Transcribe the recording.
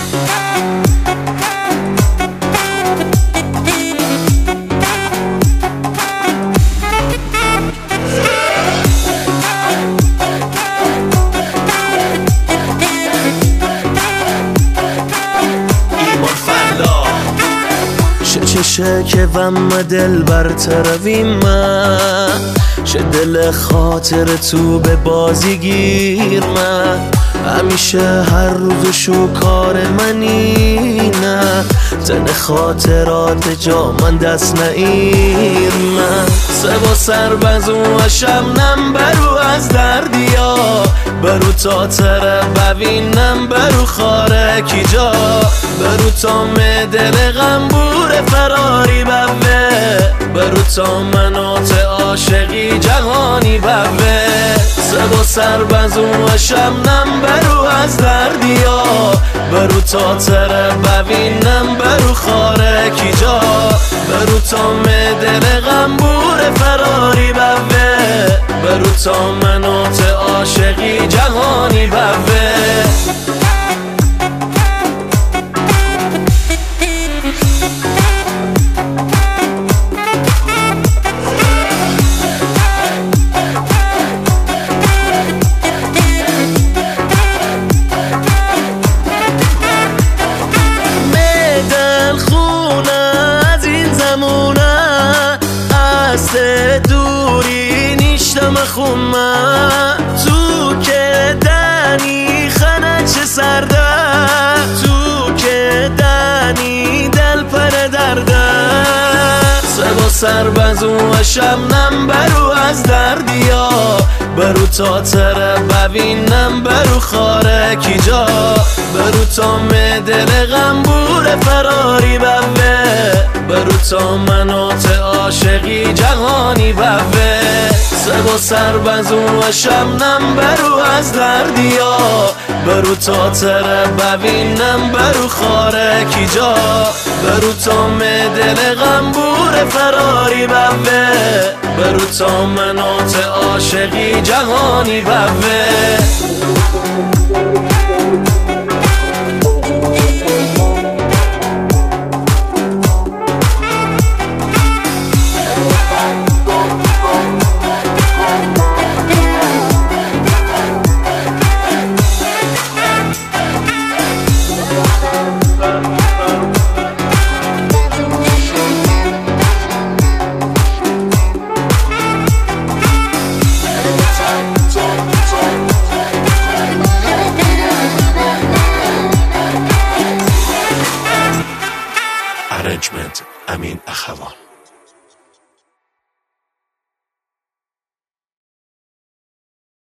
چه که وم دل برطرفی من چه دل خاطر تو به بازی گیر من همیشه هر روز شو کار منی نه تن خاطرات جا من دست نگیر من سبا سر بزو و شمنم برو از دردیا برو تا تره ببینم برو خاره کی جا برو تا دل غمبور فراری بوه برو تا منات عاشقی جهانی بوه سبا سر بزو و شمنم برو از دردیا برو تا تره ببینم برو خاره کی جا برو تا دل غمبور فراری بوه برو تا منات عاشقی جهانی بوه دوری نیشتم خونه تو که دنی خنه چه سرده تو که دنی دل پر درده سبا سر بزو و شمنم برو از دردیا برو تا تره ببینم برو خاره کی جا برو تا دل غمبور فراری بوه برو تا منات عاشقی جهانی بوه سبا سر بزو و شمنم برو از دردیا برو تا تره ببینم برو خاره کی جا برو تا دل غمبور فراری بوه برو تا منات عاشقی جهانی بوه Arrangement Amin Akhavan.